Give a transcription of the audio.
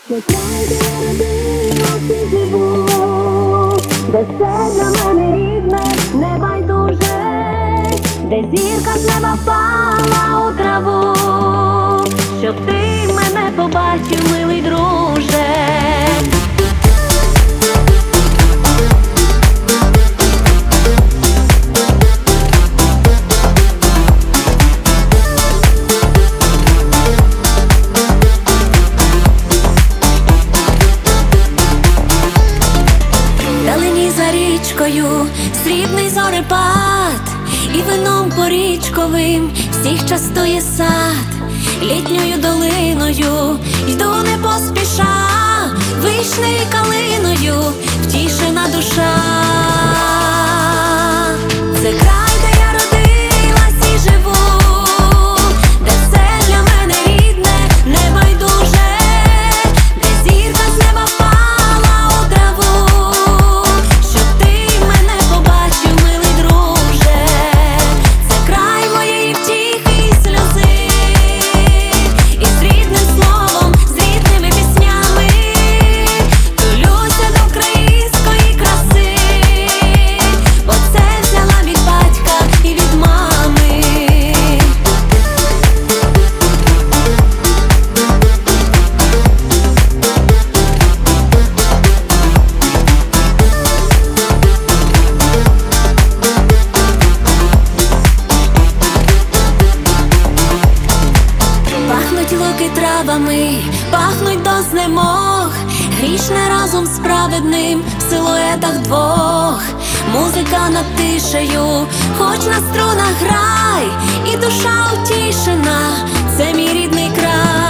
Де край, де я родилась і живу, де все для мене рідне, небайдуже, де зірка з неба впала у траву, щоб ти мене побачив, милий друже. Срібний зорепад і вином порічковим всіх частує сад. Літньою долиною йду не поспіша, вишнею і калиною втішена душа. Це край, де я родилась і живу, де все для мене рідне, небайдуже, де зірка з неба впала у траву, щоб ти мене побачив, милий друже. Це край моєї втіхи і сльози, і з рідним словом, з рідними піснями тулюся до української краси, бо це взяла від батька і від мами. Пахнуть луки травами, пахнуть до знемог, грішне разом з праведним в силуетах двох. Музика над тишею, хоч на струнах грай, і душа утішена, це мій рідний край.